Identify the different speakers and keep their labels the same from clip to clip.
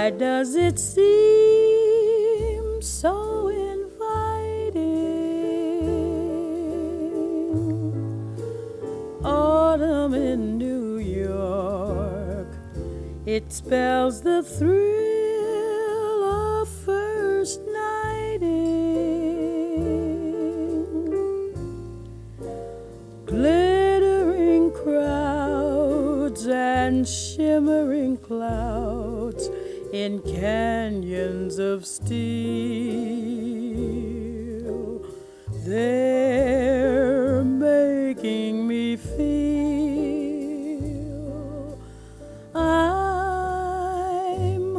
Speaker 1: Why does it seem so inviting? Autumn in New York, it spells the thrill of first nighting. Glittering crowds and shimmering clouds in canyons of steel, they're making me feel I'm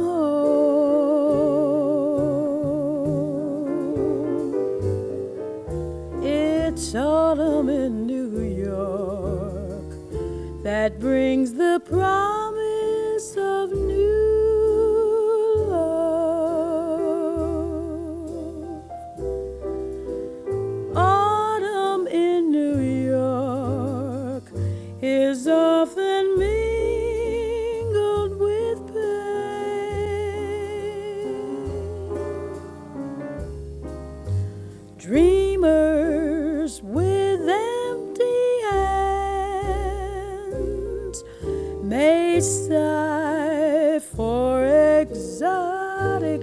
Speaker 1: home. It's autumn in New York that brings the promise of new love. Autumn in New York is often mingled with pain. Dreamers with empty hands may sigh for exotic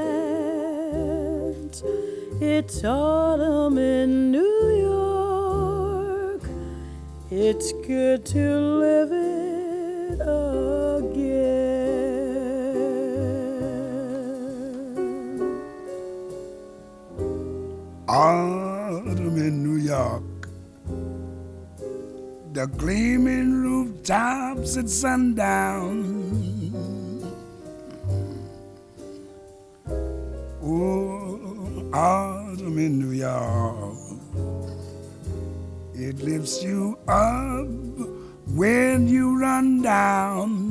Speaker 1: lands. It's autumn in New York. It's good to live it again.
Speaker 2: Autumn in New York, the gleaming rooftops at sundown. Oh, autumn in New York, it lifts you up when you run down.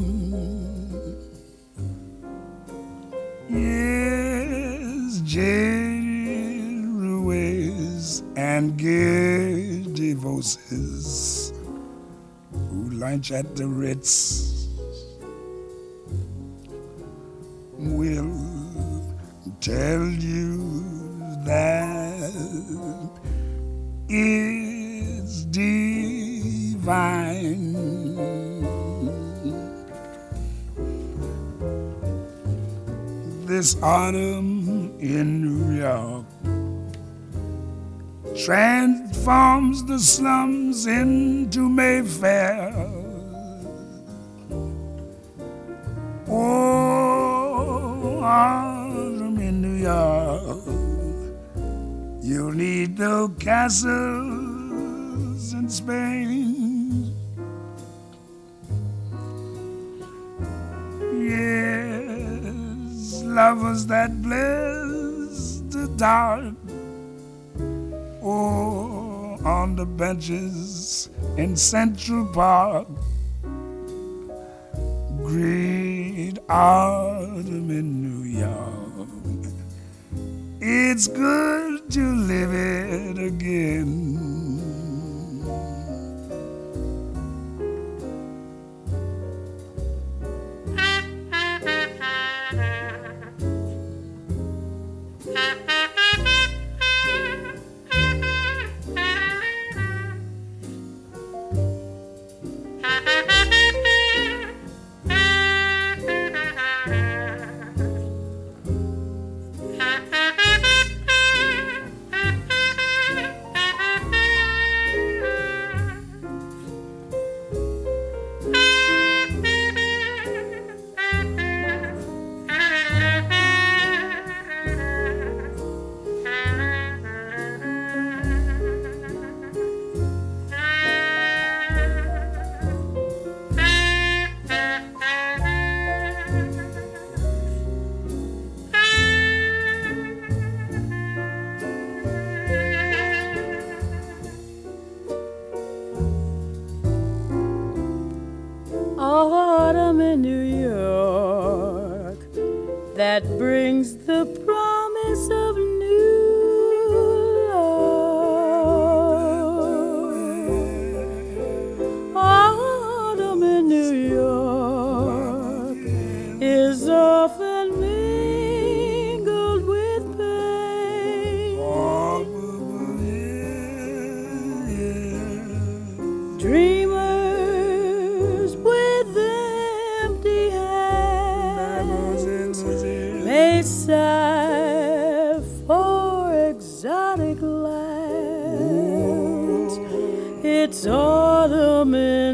Speaker 2: Yes, jaded ruins and giddy voices who lunch at the Ritz will tell you that it's divine. This autumn in New York transforms the slums into Mayfair. Oh, autumn in New York, you'll need the castles in Spain. Yes, lovers that bless the dark. Oh, on the benches in Central Park, great autumn in New York. It's good to live it again.
Speaker 1: exotic lands. It's autumn in